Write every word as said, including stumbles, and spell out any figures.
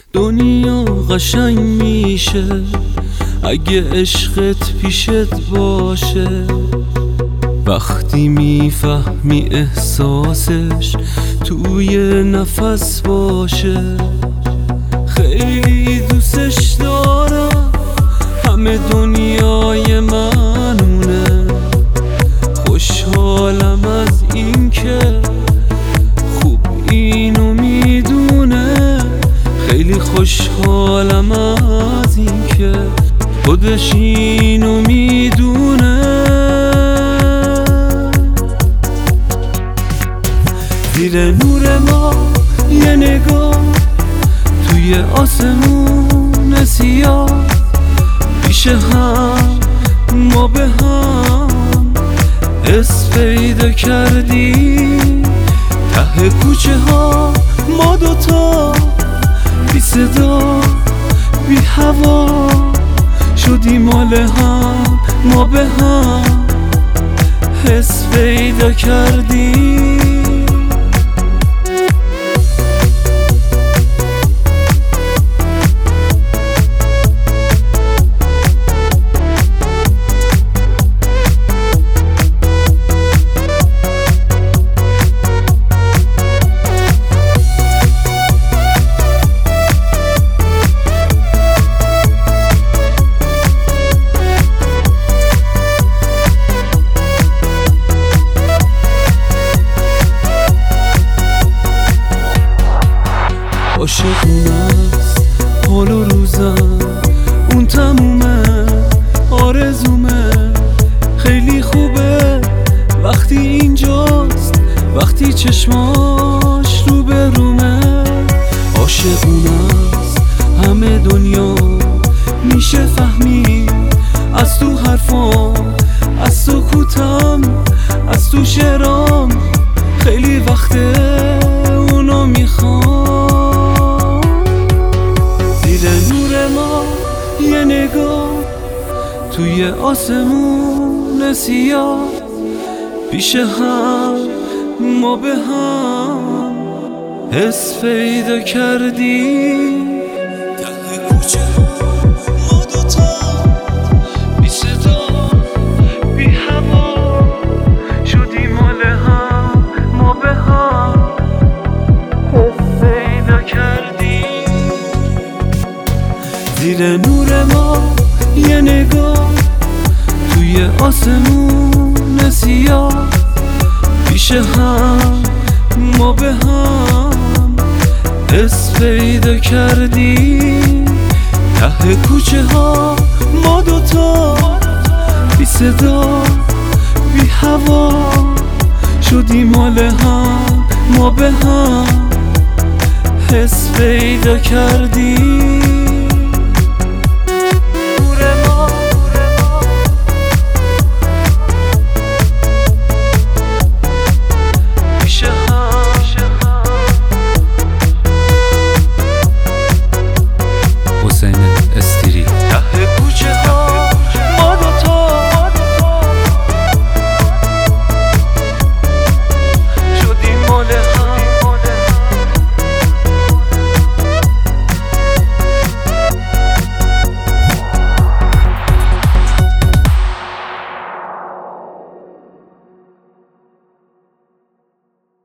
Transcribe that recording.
دنیا قشنگ میشه اگه عشقت پیشت باشه، وقتی میفهمی احساسش توی نفس باشه. خیلی دوستش دارم، همه دنیای منونه. خوشحالم از این که خوب اینو میدونه. خیلی خوشحالم از این که خودش اینو میدونه. زیر نور ما یه نگاه توی آسمون سیاه، پیش هم ما به هم اسم پیدا کردیم. ته کوچه ها ما دوتا بی صدا بی هوا شدیم مال هم، ما به هم حس پیدا کردیم. عاشقونه است حال و روزم، اون تمومه آرزومه. خیلی خوبه وقتی اینجاست، وقتی چشماش رو به رومه. عاشقونه است همه دنیا میشه فهمید از تو حرفام، از سکوتم، از تو شعرام. خیلی وقته اونو میخوام. زیر نور ما یه نگاه توی آسمون سیاه، پیش هم ما به هم حس پیدا کردیم. ته کوچه ما دوتا بی صدا بی هوا شدیم مال هم، ما به هم حس پیدا کردیم. زیر نور ما یه نگاه توی آسمون سیاه، پیش هم ما به هم حس پیدا کردیم. ته کوچه ها ما دوتا بی صدا بی هوا شدیم مال هم، ما به هم حس پیدا کردیم.